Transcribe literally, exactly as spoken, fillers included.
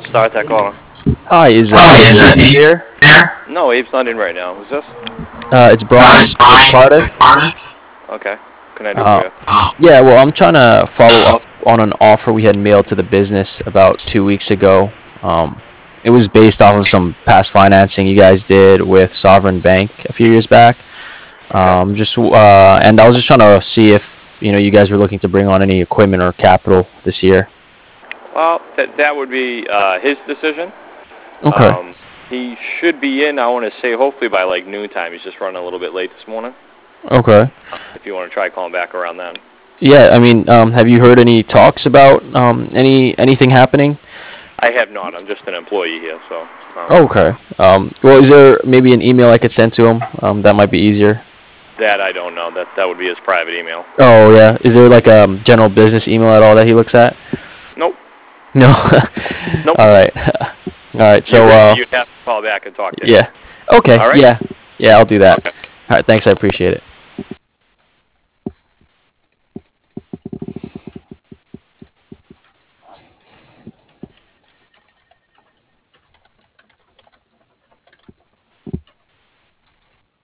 start that caller. Hi, is uh, Hi, is Abe uh, Abe here? there? No, Abe's not in right now. Who's this? Uh, it's Uh, Brian it's with Brian with Cardiff. Cardiff. Okay. What can I do for Uh, you? Oh, yeah, well, I'm trying to follow up on an offer we had mailed to the business about two weeks ago. Um, it was based off of some past financing you guys did with Sovereign Bank a few years back. Okay. Um, just uh, and I was just trying to see if you know you guys were looking to bring on any equipment or capital this year. Well, that that would be uh, his decision. Okay. Um, he should be in. I want to say hopefully by like noontime. He's just running a little bit late this morning. Okay. If you want to try calling back around then. Yeah, I mean, um, have you heard any talks about um, any anything happening? I have not. I'm just an employee here, so. Um, Okay. Um, well, is there maybe an email I could send to him? Um, that might be easier. That I don't know. That that would be his private email. Oh yeah. Is there like a um, general business email at all that he looks at? Nope. No. Nope. All right. All right. So you, uh, you'd have to call back and talk to him. yeah. Okay. All right. Yeah. Yeah, I'll do that. Okay. All right. Thanks. I appreciate it.